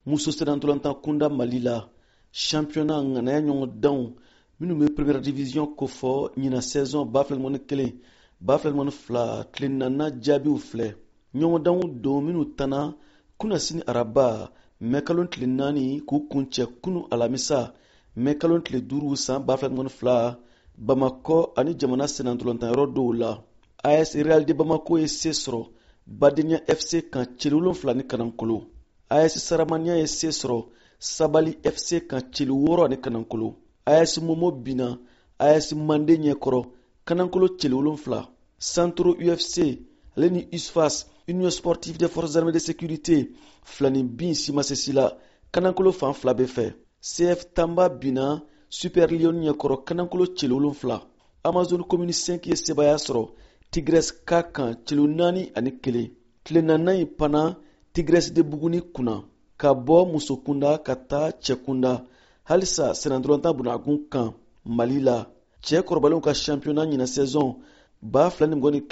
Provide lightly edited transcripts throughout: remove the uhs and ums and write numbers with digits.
muso senantolantan kunda Mali la championnat ŋanaya ɲɔgɔn danw minnu bɛ première division kofɔ ɲina saison 2021 2022 tile 4 jaabiw filɛ. ɲɔgɔn danw don minnu tanna kunna sini araba mɛ kalo tile 4 k'u kuncɛ kunu alamisa mɛ kalo tile 5 san 2022 bamakɔ ani jamana senantolantan yɔrɔ dɔw la. AS Real de Bamako ye se sɔrɔ Badenya FC kan cili 7 ni Kanankolo. AS Saramania ye se sɔrɔ Sabali FC kan cili 6 ni Kanankolo. AS Momo bina AS Mande ɲɛkɔrɔ Kanankolo cili 7. Centro UFC ale ni USFAS Union Sportive des Forces Armées de Sécurité filani bin simasesi la Kanankolo fan 2 bɛ fɛ. CF Tamba bina Super Lion ɲɛkɔrɔ Kanankolo cili 7. Amazon Commune 5 ye sebaya sɔrɔ Tigres ka kan cili 4 ani 1. Tile 4 in pana Tigres de Buguni kunna ka bɔ musokunda ka taa cɛkunda. Halisa senantolantan bunagun kan Mali la cɛ kɔrɔbalenw ka championnat ɲina saison 2021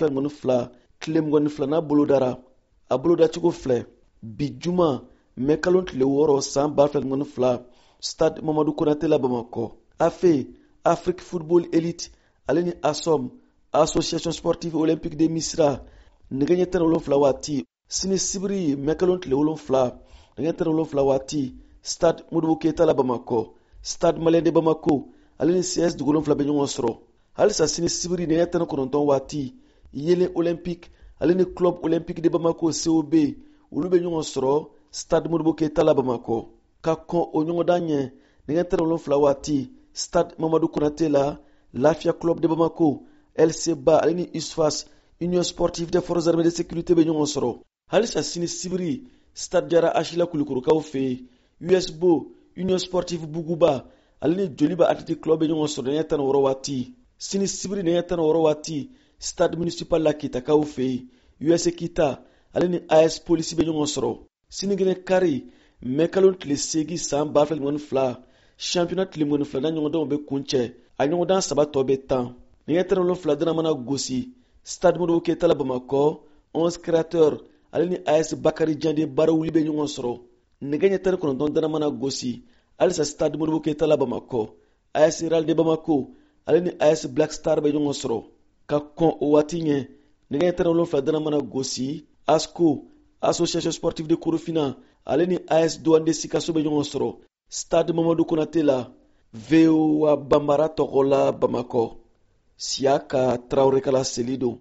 2022 tile 22 bolodara. A bolodacogo filɛ bi juma mɛ kalo tile 6 san 2022 Stade Mamadou Konate la Bamakɔ. AFE Afrique Football Elite ale ni ASOM Association Sportive Olympique de Misira nɛgɛ ɲɛ 17 waati sini sibiri mɛ kalo tile 7 nɛgɛ 17 waati Stade Modibo Keita la Bamakɔ. Stade Malien de Bamako ale ni CS Dugu 7 bɛ ɲɔgɔn sɔrɔ. Halisa sini sibiri nɛgɛ 19 waati Yelen Olympique ale ni Club Olympique de Bamako COB olu bɛ ɲɔgɔn sɔrɔ Stade Modibo Keita la Bamakɔ. Ka kɔn o ɲɔgɔndan ɲɛ nɛgɛ 17 waati Stade Mamadou Konate la Lafia Club de Bamako LC Ba ale ni USFAS Union Sportive des Forces Armées de Sécurité bɛ ɲɔgɔn sɔrɔ. Halisa sini sibiri Stade Jara Achila Kulikurukaw fɛ USBO Union Sportive Buguba ale ni Joliba Athletic Club bɛ ɲɔgɔn sɔrɔ nɛgɛ 16 waati. Sini sibiri nɛgɛ 16 waati Stade Municipal la Kitakaw fɛ US Kita ale ni AS Police bɛ ɲɔgɔn sɔrɔ. Sinigɛnɛ kari mɛ kalo tile 8 san 2022 championnat tile 12 ɲɔgɔndanw bɛ kuncɛ. A ɲɔgɔndan 3 tɔ bɛ 10. nɛgɛ 17 dana mana gosi Stade Modibo Keita la Bamakɔ 11 créateurs ale ni AS Bakari Jande baara wuli bɛ ɲɔgɔn sɔrɔ. nɛgɛ ɲɛ 19 dana mana gosi halisa Stade Modibo Keita la Bamakɔ AS Real de Bamako ale ni AS Black Star bɛ ɲɔgɔn sɔrɔ. Ka kɔn o waati ɲɛ nɛgɛ 17 dana mana gosi ASCO Association Sportive de Korofina ale ni AS Douane de Sikaso bɛ ɲɔgɔn sɔrɔ. Stade Mamadou Konate la VOA Bambara tɔgɔ la Bamakɔ. Siaka Traoré kala Selido.